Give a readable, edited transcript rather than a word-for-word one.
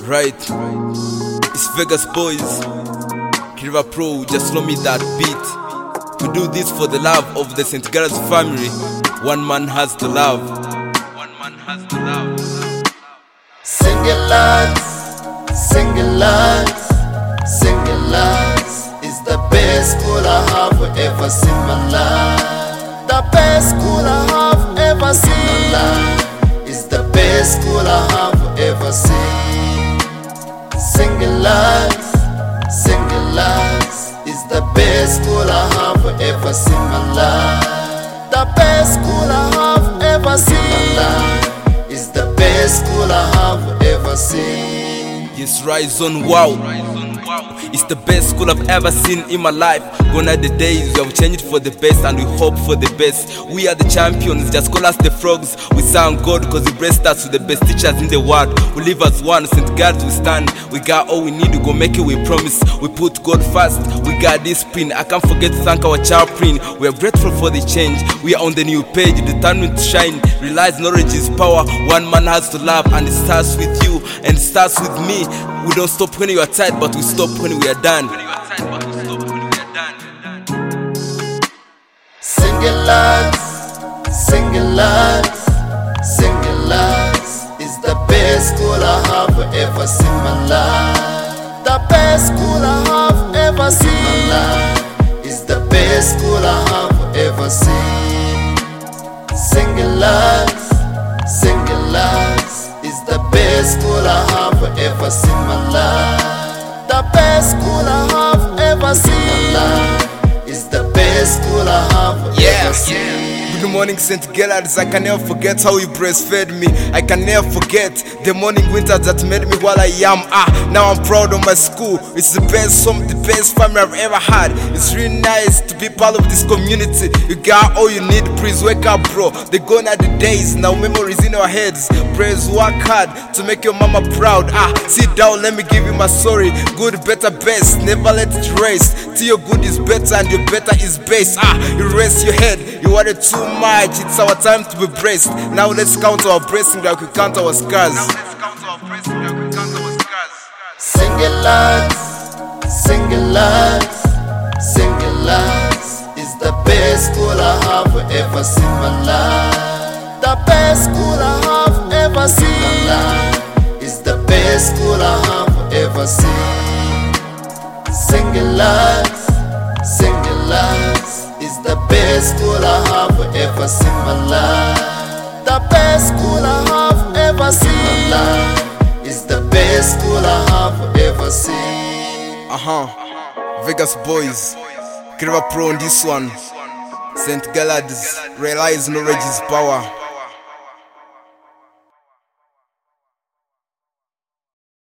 Right, it's Vegas boys, Kiva Pro, just slow me that beat. We do this for the love of the St. Galler's family. One man has to love. One man has to love. Single lads, single lads, single lads is the best school I have ever seen in my life. The best school I have ever seen in my life is the best school I have ever seen. Single lads, single lads is the best school I have ever seen in my life. The best school I have ever seen in my life is the best school I have ever seen. Yes, rise on, wow. It's the best school I've ever seen in my life. Gone are the days we have changed for the best and we hope for the best. We are the champions, just call us the frogs. We thank God cause He blessed us with the best teachers in the world. We live as one, St. Galler's we stand. We got all we need to go make it, we promise. We put God first, we got discipline. I can't forget to thank our chaplain. We are grateful for the change. We are on the new page, determined to shine. Realize knowledge is power, one man has to love. And it starts with you, and it starts with me. We don't stop when you are tired, but we stop when we are done. Single lads, single lads, single lads is the best school I have ever seen in my life. The best school I have ever seen in my life is the best school I have ever seen. Single lads, single lads is the best school I have ever seen in my life. The best school I have ever seen in my life is the best school I have ever seen. Good morning, St. Galler's. I can never forget how you breastfed me. I can never forget the morning winter that made me what I am. Now I'm proud of my school. It's the best home, the best family I've ever had. It's really nice to be part of this community. You got all you need, please wake up, bro. They're gone are the days, now memories in our heads. Praise, work hard to make your mama proud. Sit down, let me give you my story. Good, better, best, never let it rest. Till your good is better and your better is best. You rest your head, you wanted too much, it's our time to be blessed. Now let's count our blessings like we count our scars. Single lads, single lads, single lads is the best school I have ever seen in my life. The best school I have ever seen in my life is the best school I have ever seen. Single lads, single lads is the best school I have ever seen in my life. The best school I have ever seen in my life is the best school I have ever seen. Vegas boys, Kiva Pro on this one. St. Galler's, realize knowledge is power.